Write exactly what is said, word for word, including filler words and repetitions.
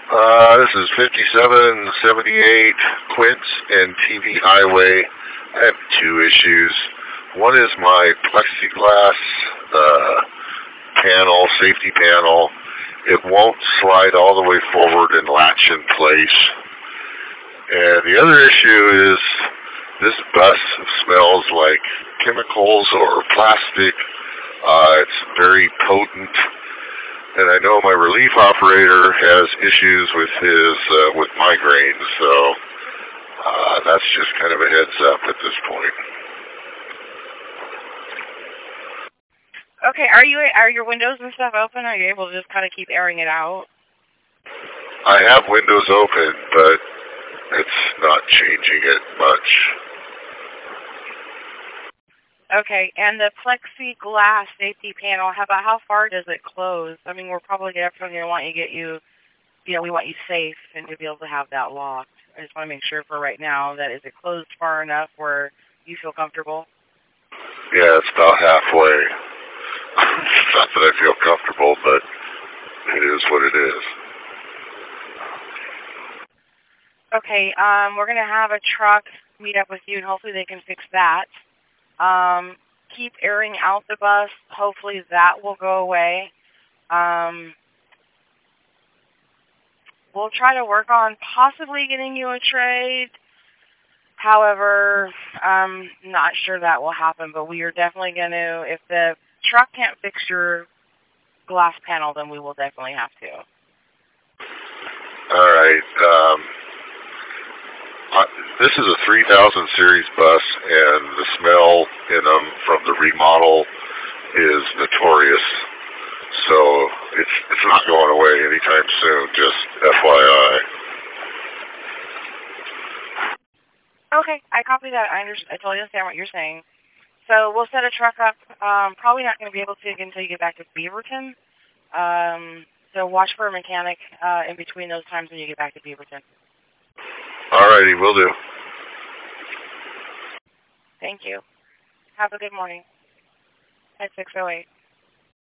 Uh, this is fifty-seven seventy-eight Quince and T V Highway. I have two issues. One is my plexiglass uh, panel, safety panel. It won't slide all the way forward and latch in place. And the other issue is this bus smells like chemicals or plastic. Uh, it's very potent. And I know my relief operator has issues with his uh, with migraines, so uh, that's just kind of a heads up at this point. Okay, are you are your windows and stuff open? Are you able to just kind of keep airing it out? I have windows open, but it's not changing it much. Okay, and the plexiglass safety panel, how about how far does it close? I mean, we're probably definitely going to want you to get you, you know, we want you safe and to be able to have that locked. I just want to make sure for right now that is it closed far enough where you feel comfortable? Yeah, it's about halfway. It's not that I feel comfortable, but it is what it is. Okay, um, we're going to have a truck meet up with you, and hopefully they can fix that. Um, keep airing out the bus. Hopefully that will go away. Um, we'll try to work on possibly getting you a trade. However, I'm not sure that will happen, but we are definitely going to, if the truck can't fix your glass panel, then we will definitely have to. All right. Um, uh, this is a three thousand series bus, and the smell in them from the remodel is notorious. So it's it's not going away anytime soon, just F Y I. Okay, I copy that. I, under- I totally understand what you're saying. So we'll set a truck up. Um, probably not going to be able to until you get back to Beaverton. Um, so watch for a mechanic uh, in between those times when you get back to Beaverton. All righty, will do. Thank you. Have a good morning. At six oh eight.